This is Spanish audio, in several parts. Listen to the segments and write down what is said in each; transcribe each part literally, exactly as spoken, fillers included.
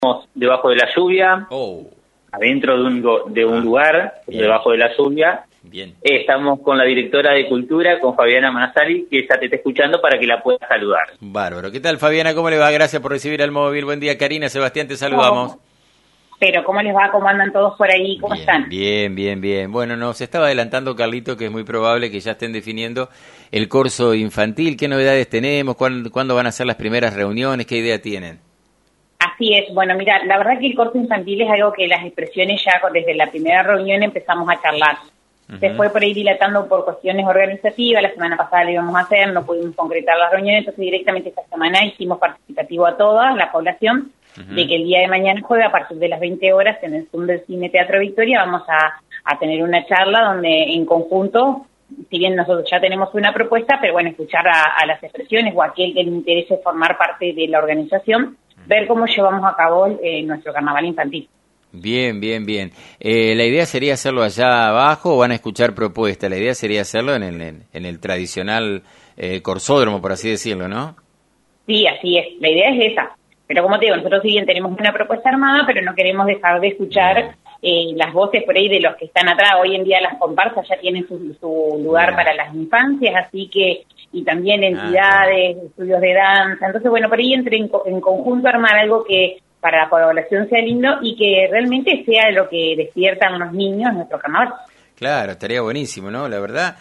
debajo de la lluvia, Oh, adentro de un, go- de un Ah, lugar, bien. debajo de la lluvia. bien. Eh, estamos con la directora de Cultura, con Fabiana Manasari, que ya te está escuchando para que la puedas saludar. Bárbaro. ¿Qué tal, Fabiana? ¿Cómo le va? Gracias por recibir al móvil. Buen día, Karina, Sebastián, te saludamos. Oh, pero ¿cómo les va? ¿Cómo andan todos por ahí? ¿Cómo Bien, están? bien, bien, bien. Bueno, nos estaba adelantando Carlito que es muy probable que ya estén definiendo el corso infantil. ¿Qué novedades tenemos? ¿Cuándo, cuándo van a ser las primeras reuniones? ¿Qué idea tienen? Así es. Bueno, mira, la verdad que el corso infantil es algo que las expresiones ya desde la primera reunión empezamos a charlar. Ujú. Se fue por ahí dilatando por cuestiones organizativas. La semana pasada lo íbamos a hacer, no pudimos concretar las reuniones, entonces directamente esta semana hicimos participativo a toda la población Ujú. de que el día de mañana jueves a partir de las veinte horas en el Zoom del Cine Teatro Victoria vamos a, a tener una charla donde en conjunto, si bien nosotros ya tenemos una propuesta, pero bueno, escuchar a, a las expresiones o a aquel que le interese formar parte de la organización, ver cómo llevamos a cabo eh, nuestro carnaval infantil. Bien, bien, bien. Eh, ¿La idea sería hacerlo allá abajo o van a escuchar propuestas? La idea sería hacerlo en el, en, en el tradicional eh, corsódromo, por así decirlo, ¿no? Sí, así es, la idea es esa. Pero como te digo, nosotros si bien tenemos una propuesta armada, pero no queremos dejar de escuchar eh, las voces por ahí de los que están atrás. Hoy en día las comparsas ya tienen su, su lugar Bien. para las infancias, así que, y también Ah, entidades, estudios de danza. Entonces, bueno, por ahí entre en, co- en conjunto armar algo que para la población sea lindo y que realmente sea lo que despiertan los niños en nuestro carnaval. Claro, estaría buenísimo, ¿no? La verdad,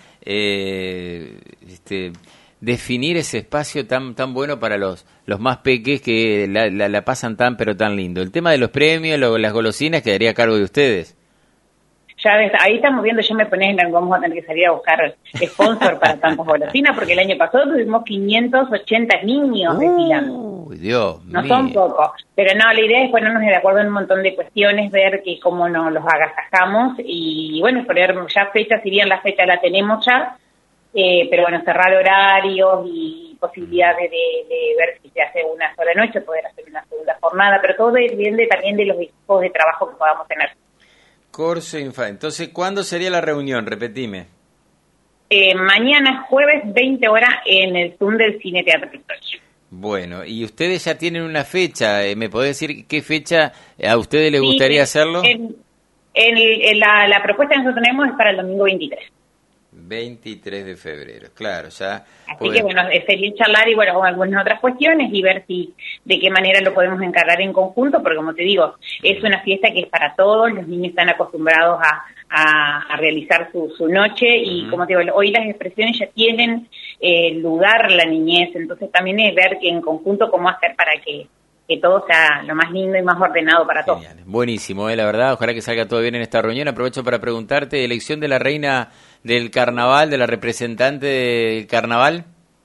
eh, este, definir ese espacio tan tan bueno para los los más peques que la, la, la pasan tan pero tan lindo. El tema de los premios, lo- las golosinas, quedaría a cargo de ustedes. Ya ves, ahí estamos viendo, ya me ponés en el, vamos a tener que salir a buscar sponsor para tantas golosinas, porque el año pasado tuvimos quinientos ochenta niños desfilando. Uy, Dios No mío. son pocos, pero no, la idea es ponernos de acuerdo en un montón de cuestiones, ver que cómo nos los agasajamos y bueno, poner ya fechas, si bien la fecha la tenemos ya, eh, pero bueno, cerrar horarios y posibilidades de, de ver si se hace una sola noche, poder hacer una segunda jornada, pero todo depende también de los equipos de trabajo que podamos tener. Corso Infantil. Entonces, ¿cuándo sería la reunión? Repetime. Eh, mañana jueves, veinte horas, en el Zoom del Cine Teatro Victoria. Bueno, y ustedes ya tienen una fecha. eh, ¿Me podés decir qué fecha a ustedes les Sí, gustaría hacerlo? En, en el- en la, la propuesta que nosotros tenemos es para el domingo veintitrés. veintitrés de febrero, claro, ya. Así pues, que bueno, eh, sería charlar y bueno, con algunas otras cuestiones y ver si de qué manera lo podemos encargar en conjunto, porque como te digo, es una fiesta que es para todos, los niños están acostumbrados a, a, a realizar su, su noche y Ujú. como te digo, hoy las expresiones ya tienen eh, lugar la niñez, entonces también es ver que en conjunto cómo hacer para que, que todo sea lo más lindo y más ordenado para todos. Genial. Buenísimo, eh, la verdad. Ojalá que salga todo bien en esta reunión. Aprovecho para preguntarte, elección de la reina del carnaval, de la representante del carnaval.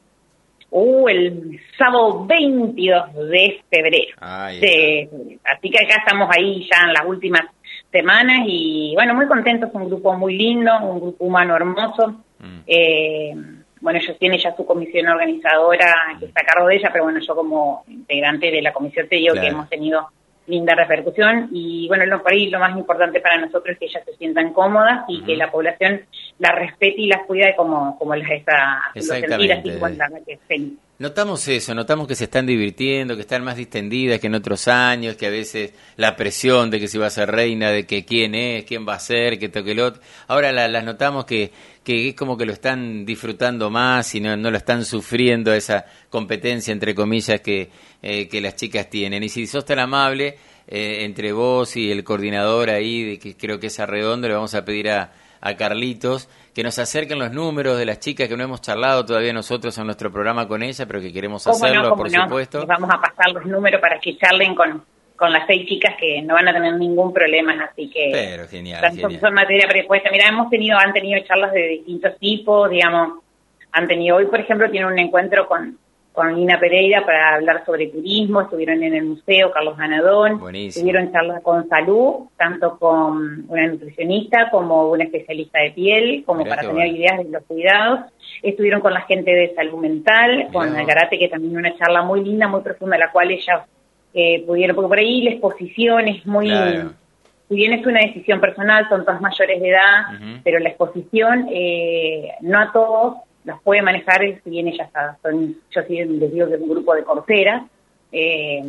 Uh, el sábado veintidós de febrero. Ahí Sí, así que acá estamos ahí ya en las últimas semanas y bueno, muy contentos, un grupo muy lindo, un grupo humano hermoso. Mm. Eh, bueno, ellos tienen ya su comisión organizadora que está a cargo de ella, pero bueno, yo como integrante de la comisión te digo Claro. que hemos tenido linda repercusión y bueno, lo, por ahí lo más importante para nosotros es que ellas se sientan cómodas y Ujú. que la población las respete y las cuide como, como las está haciendo sentir, así que bueno, la verdad que es feliz. Notamos eso, notamos que se están divirtiendo, que están más distendidas que en otros años, que a veces la presión de que si va a ser reina, de que quién es, quién va a ser, que toque el otro. Ahora la- las notamos que, que es como que lo están disfrutando más y no, no lo están sufriendo esa competencia, entre comillas, que, eh, que las chicas tienen. Y si sos tan amable, eh, entre vos y el coordinador ahí, de que creo que es Arredondo, le vamos a pedir a, a Carlitos que nos acerquen los números de las chicas que no hemos charlado todavía nosotros en nuestro programa con ella, pero que queremos ¿Cómo hacerlo, no, cómo por no? supuesto. Les vamos a pasar los números para que charlen con, con las seis chicas que no van a tener ningún problema, así que Pero genial, son, genial. son materia prepuesta. Mira, hemos tenido, han tenido charlas de distintos tipos, digamos, han tenido, hoy por ejemplo tienen un encuentro con, con Lina Pereira para hablar sobre turismo, estuvieron en el museo Carlos Ganadón, Buenísimo. tuvieron charlas con salud, tanto con una nutricionista como una especialista de piel, como Mirá para qué tener bueno. ideas de los cuidados. Estuvieron con la gente de salud mental, con Mirá. Algarate, que también una charla muy linda, muy profunda, la cual ellas eh, pudieron, porque por ahí la exposición es muy, Claro. si bien es una decisión personal, son todas mayores de edad, Ujú. pero la exposición eh, no a todos los puede manejar, si bien ellas son, yo sí les digo que es un grupo de corteras, eh,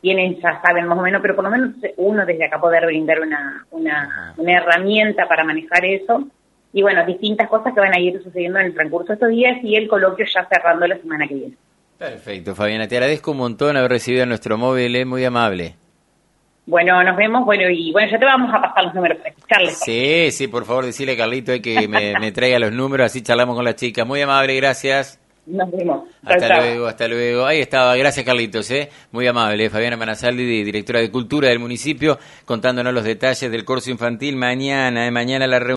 tienen, ya saben más o menos, pero por lo menos uno desde acá poder brindar una, una, una herramienta para manejar eso. Y bueno, distintas cosas que van a ir sucediendo en el transcurso de estos días y el coloquio ya cerrando la semana que viene. Perfecto, Fabiana, te agradezco un montón haber recibido nuestro móvil, es muy amable. Bueno, nos vemos, bueno, y bueno, ya te vamos a pasar los números para escucharles. Sí, sí, por favor, decirle a Carlito eh, que me, me traiga los números, así charlamos con la chica. Muy amable, gracias. Nos vemos. Hasta Chau, luego, chau. hasta luego. Ahí estaba, gracias Carlitos, ¿eh? Muy amable, Fabiana Manasaldi, directora de Cultura del municipio, contándonos los detalles del curso infantil. Mañana, eh, mañana la reunión.